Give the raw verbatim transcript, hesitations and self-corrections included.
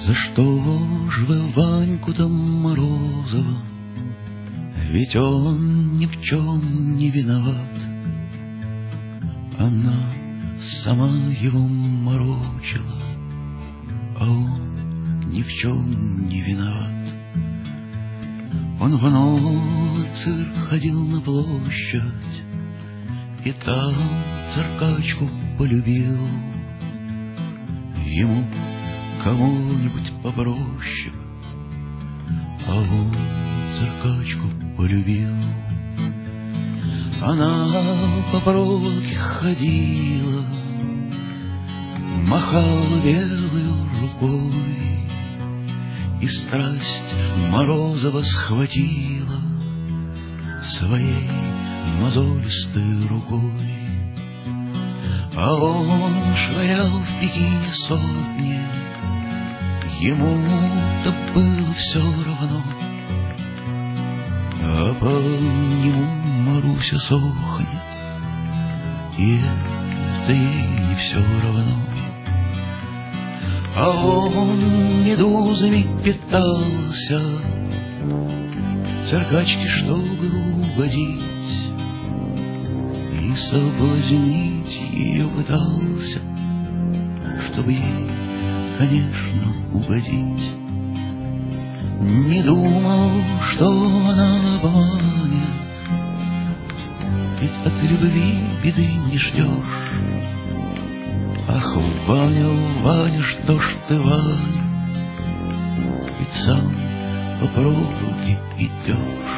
За что ж вы Ваньку-то Морозова? Ведь он ни в чем не виноват. Она сама его морочила, а он ни в чем не виноват. Он в новый цирк ходил на площадь, и там циркачку полюбил. Ему кого-нибудь попроще, а он циркачку полюбил. Она по проволоке ходила, махала белой рукой, и страсть Морозова схватила своей мозолистой рукой. А он швырял в Пекине сотни, ему-то было все равно, а по нему Маруся сохнет, и это ей не все равно. А он медузами питался, циркачке, чтобы угодить, и соблазнить ее пытался, чтобы ей, конечно, угодить. Не думал, что она обманет, ведь от любви беды не ждешь. Ах, Ваня, Ваня, что ж ты, Ваня, ведь сам по проволоке идешь.